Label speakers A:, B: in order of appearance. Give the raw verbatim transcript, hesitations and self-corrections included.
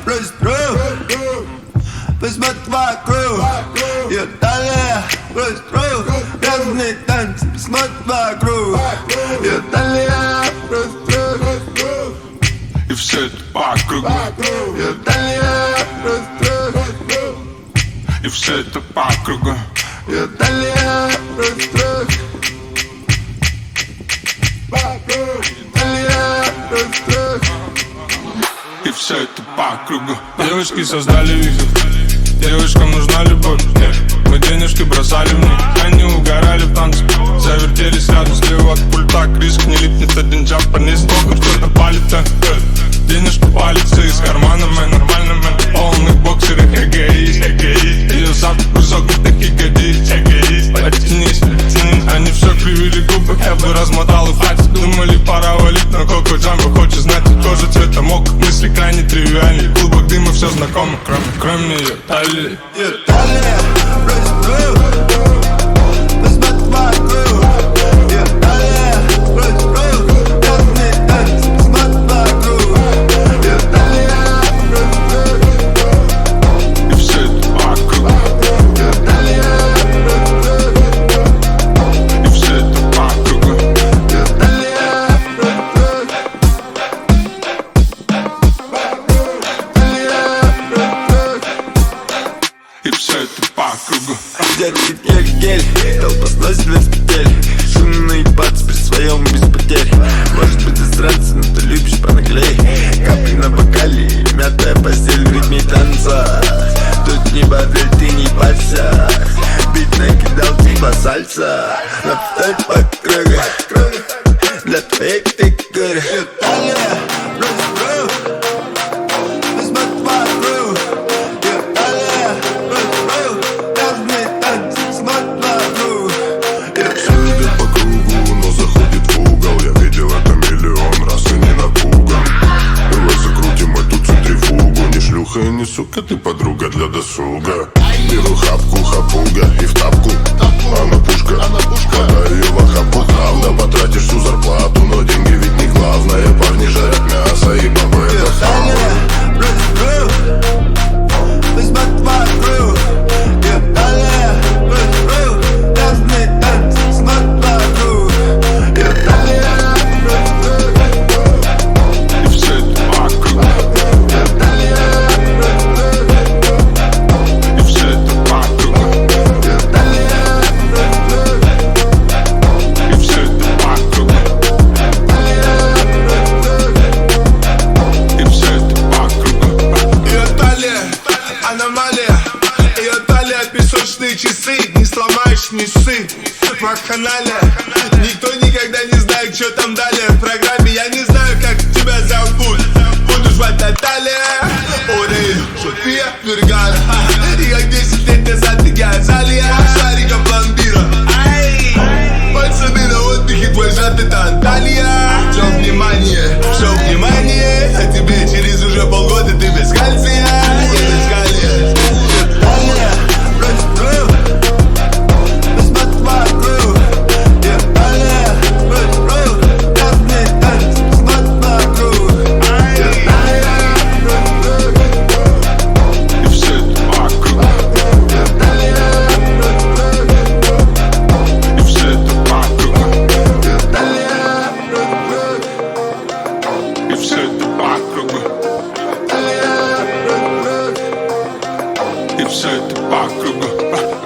A: расстрел. Посмотри вокруг, ее талия расстрел. Разные танцы, посмотри вокруг, ее талия расстрел.
B: И все это по кругу,
A: ее талия расстрел.
B: и все это по кругу,
A: ее талия расстрел.
B: и все это по кругу. Девочки создали вихрь, девушкам нужна любовь. Мы денежки бросали в них, они угорали в танце. Завертелись рядом слева от пульта, крышка не липнет, один джаб понес ногу, кто-то палит, а денежка палится из кармана, мэн, нормально, мэн. Полных боксерах, эгоист, эгоист. Ее завтра кусок таких ягодиц, эгоист. Потянись, потянись, они все кривили губы. Я бы размотал и хватит, думали пора валить на коко джамбо. Хочешь знать, кожа цвета мок, мысли крайне тривиальны. В клубах дыма все знакомо, кроме, кроме ее талии.
A: Ее талия расстрел. Посмотри вокруг, ее талия расстрел. Разные танцы, посмотри вокруг, ее талия расстрел.
B: И все это по кругу,
A: ее талия расстрел.
B: и все это по кругу,
A: ее талия расстрел.
B: и все это по кругу.
A: Детки, гель-гель, толпа сносит весь петель. Шумно ебаться при своем без потерь. Может быть засраться, но ты любишь понаглей. Капли на бокале, мятая постель в ритме танца. Тут не бадрель, ты не парься. Бит накидал типа сальса. Наповторь по кругу, для твоей фигуры. Талия расстрел. Посмотри вокруг, ее талия расстрел. Разные танцы, смотри вокруг, ее
C: Все идет по кругу, но заходит в угол. Я видел это миллион раз и не напуган. Давай закрутим эту центрифугу. Не шлюха и не сука, ты подруга для досуга. Беру хапку, хапуга и в тапку. Она пушка, когда ее в охапку. Правда, потратишь всю зарплату, но деньги ведь не главное. Парни жарят мясо и бабы это
A: талия
C: хамы.
A: расстрел. Посмотри вокруг, ее талия расстрел. Разные танцы, смотри вокруг, ее талия расстрел.
B: И все это по кругу,
A: Ее талия расстрел.
B: и все это по кругу,
A: Ее талия расстрел.
B: и все это по кругу, и все это по кругу.
D: Ее талия, аномалия. Ее талия, песочные часы. Не сломаешь, не ссы. Вакханалия. Никто никогда не знает, что там далее в программе. Я не знаю, как тебя зовут. Буду звать Наталья. Ори, София Вергара. И как десять лет назад я Азалия. Шарика пломбира. Пацаны на отдыхе, твой жад это Анталия. Все внимание, все внимание. А тебе через уже полгода ты без кальция. И без калия.
A: Талия расстрел. Посмотри вокруг, ее талия расстрел. Разные танцы, посмотри вокруг, ее талия расстрел.
B: И все это по кругу,
A: Ее талия расстрел.
B: и все это по кругу,
A: Ее талия расстрел.
B: и все это по кругу,
A: Талия расстрел.
B: и все это по кругу.